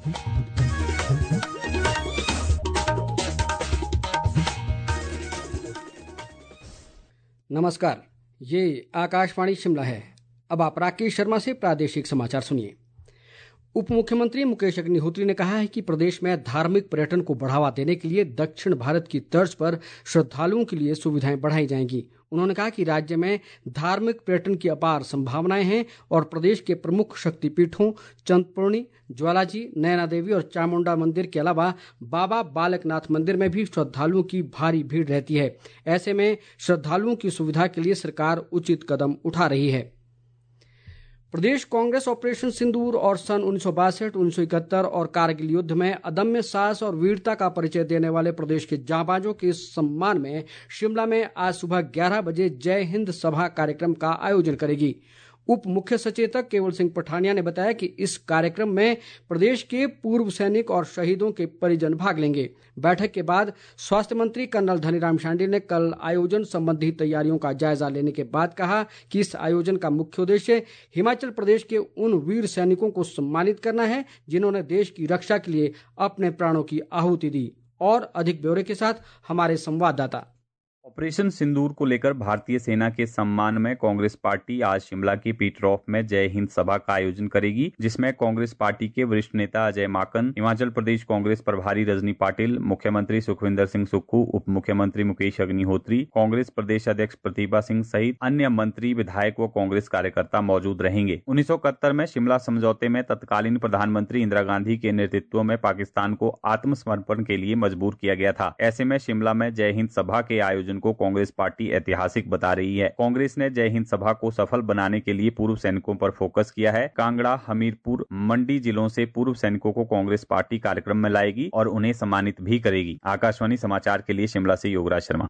नमस्कार, ये आकाशवाणी शिमला है। अब आप राकेश शर्मा से प्रादेशिक समाचार सुनिए। उप मुख्यमंत्री मुकेश अग्निहोत्री ने कहा है कि प्रदेश में धार्मिक पर्यटन को बढ़ावा देने के लिए दक्षिण भारत की तर्ज पर श्रद्धालुओं के लिए सुविधाएं बढ़ाई जाएंगी। उन्होंने कहा कि राज्य में धार्मिक पर्यटन की अपार संभावनाएं हैं और प्रदेश के प्रमुख शक्तिपीठों चिंतपूर्णी, ज्वालाजी, नैना देवी और चामुंडा मंदिर के अलावा बाबा बालकनाथ मंदिर में भी श्रद्धालुओं की भारी भीड़ रहती है। ऐसे में श्रद्धालुओं की सुविधा के लिए सरकार उचित कदम उठा रही है। प्रदेश कांग्रेस ऑपरेशन सिंदूर और सन 1962, 1971 और कारगिल युद्ध में अदम्य साहस और वीरता का परिचय देने वाले प्रदेश के जांबाजों के सम्मान में शिमला में आज सुबह 11 बजे जय हिंद सभा कार्यक्रम का आयोजन करेगी। उप मुख्य सचेतक केवल सिंह पठानिया ने बताया कि इस कार्यक्रम में प्रदेश के पूर्व सैनिक और शहीदों के परिजन भाग लेंगे। बैठक के बाद स्वास्थ्य मंत्री कर्नल धनीराम शांडिल ने कल आयोजन संबंधी तैयारियों का जायजा लेने के बाद कहा कि इस आयोजन का मुख्य उद्देश्य हिमाचल प्रदेश के उन वीर सैनिकों को सम्मानित करना है जिन्होंने देश की रक्षा के लिए अपने प्राणों की आहुति दी। और अधिक ब्यौरे के साथ हमारे संवाददाता। ऑपरेशन सिंदूर को लेकर भारतीय सेना के सम्मान में कांग्रेस पार्टी आज शिमला के पीटरहॉफ में जय हिंद सभा का आयोजन करेगी, जिसमें कांग्रेस पार्टी के वरिष्ठ नेता अजय माकन, हिमाचल प्रदेश कांग्रेस प्रभारी रजनी पाटिल, मुख्यमंत्री सुखविंदर सिंह सुक्खू, उप मुख्यमंत्री मुकेश अग्निहोत्री, कांग्रेस प्रदेश अध्यक्ष प्रतिभा सिंह सहित अन्य मंत्री, विधायक व कांग्रेस कार्यकर्ता मौजूद रहेंगे। 1971 में शिमला समझौते में तत्कालीन प्रधानमंत्री इंदिरा गांधी के नेतृत्व में पाकिस्तान को आत्मसमर्पण के लिए मजबूर किया गया था। ऐसे में शिमला में जय हिंद सभा के आयोजन को कांग्रेस पार्टी ऐतिहासिक बता रही है। कांग्रेस ने जय हिंद सभा को सफल बनाने के लिए पूर्व सैनिकों पर फोकस किया है। कांगड़ा, हमीरपुर, मंडी जिलों से पूर्व सैनिकों को कांग्रेस पार्टी कार्यक्रम में लाएगी और उन्हें सम्मानित भी करेगी। आकाशवाणी समाचार के लिए शिमला से योगराज शर्मा।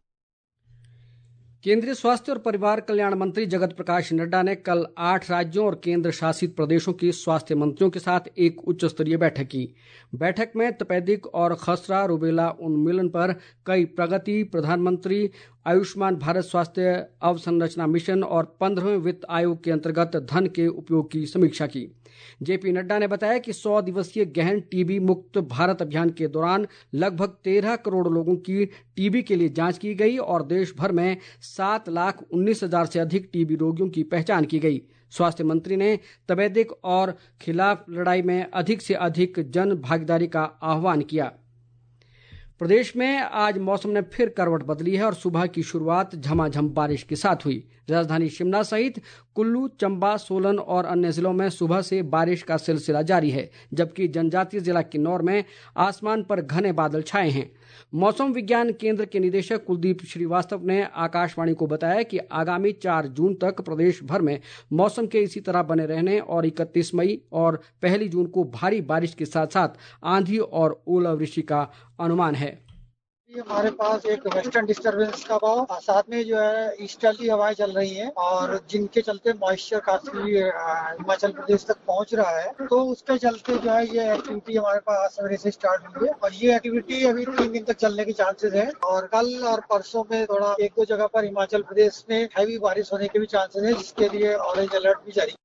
केंद्रीय स्वास्थ्य और परिवार कल्याण मंत्री जगत प्रकाश नड्डा ने कल 8 राज्यों और केंद्र शासित प्रदेशों के स्वास्थ्य मंत्रियों के साथ एक उच्च स्तरीय बैठक की। बैठक में तपेदिक और खसरा रूबेला उन्मूलन पर कई प्रगति, प्रधानमंत्री आयुष्मान भारत स्वास्थ्य अवसंरचना मिशन और 15वें वित्त आयोग के अंतर्गत धन के उपयोग की समीक्षा की। जेपी नड्डा ने बताया कि 100 दिवसीय गहन टीबी मुक्त भारत अभियान के दौरान लगभग 13 करोड़ लोगों की टीबी के लिए जांच की गई और देश भर में 7,19,000 से अधिक टीबी रोगियों की पहचान की गई। स्वास्थ्य मंत्री ने तपेदिक और खिलाफ लड़ाई में अधिक से अधिक जन भागीदारी का आह्वान किया। प्रदेश में आज मौसम ने फिर करवट बदली है और सुबह की शुरुआत झमाझम बारिश के साथ हुई। राजधानी शिमला सहित कुल्लू, चंबा, सोलन और अन्य जिलों में सुबह से बारिश का सिलसिला जारी है, जबकि जनजातीय जिला किन्नौर में आसमान पर घने बादल छाए हैं। मौसम विज्ञान केंद्र के निदेशक कुलदीप श्रीवास्तव ने आकाशवाणी को बताया कि आगामी 4 जून तक प्रदेश भर में मौसम के इसी तरह बने रहने और 31 मई और 1 जून को भारी बारिश के साथ साथ आंधी और ओलावृष्टि का अनुमान है। हमारे पास एक वेस्टर्न डिस्टर्बेंस का भाव, साथ में जो है ईस्टर्ली हवाएं चल रही हैं और जिनके चलते मॉइस्चर काफी हिमाचल प्रदेश तक पहुंच रहा है। तो उसके चलते जो है ये एक्टिविटी हमारे पास सवेरे से स्टार्ट हुई है और ये एक्टिविटी अभी 3 दिन तक चलने के चांसेस है और कल और परसों में थोड़ा 1-2 जगह पर हिमाचल प्रदेश में हैवी बारिश होने के भी चांसेस है, जिसके लिए ऑरेंज अलर्ट भी जारी।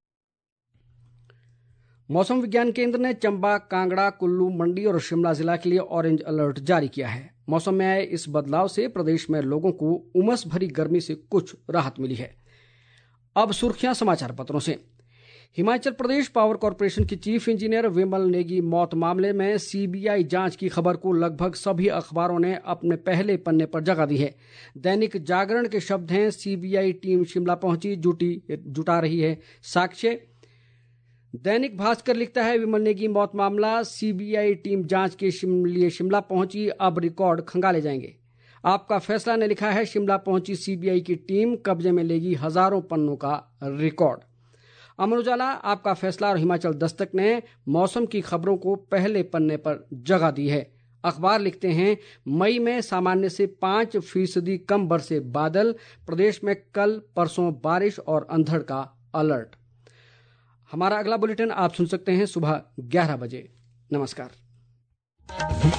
मौसम विज्ञान केंद्र ने चंबा, कांगड़ा, कुल्लू, मंडी और शिमला जिला के लिए ऑरेंज अलर्ट जारी किया है। मौसम में आए इस बदलाव से प्रदेश में लोगों को उमस भरी गर्मी से कुछ राहत मिली है। अब सुर्खियां समाचार पत्रों से। हिमाचल प्रदेश पावर कॉरपोरेशन की चीफ इंजीनियर विमल नेगी मौत मामले में सीबीआई जांच की खबर को लगभग सभी अखबारों ने अपने पहले पन्ने पर जगह दी है। दैनिक जागरण के शब्द हैं, सीबीआई टीम शिमला पहुंची, जुटा रही है साक्ष्य। दैनिक भास्कर लिखता है, विमल नेगी मौत मामला, सीबीआई टीम जांच के लिए शिमला पहुंची, अब रिकॉर्ड खंगाले जाएंगे। आपका फैसला ने लिखा है, शिमला पहुंची सीबीआई की टीम, कब्जे में लेगी हजारों पन्नों का रिकॉर्ड। अमर उजाला, आपका फैसला और हिमाचल दस्तक ने मौसम की खबरों को पहले पन्ने पर जगह दी है। अखबार लिखते हैं, मई में सामान्य से 5% कम बरसे बादल, प्रदेश में कल परसों बारिश और अंधड़ का अलर्ट। हमारा अगला बुलेटिन आप सुन सकते हैं सुबह 11 बजे। नमस्कार।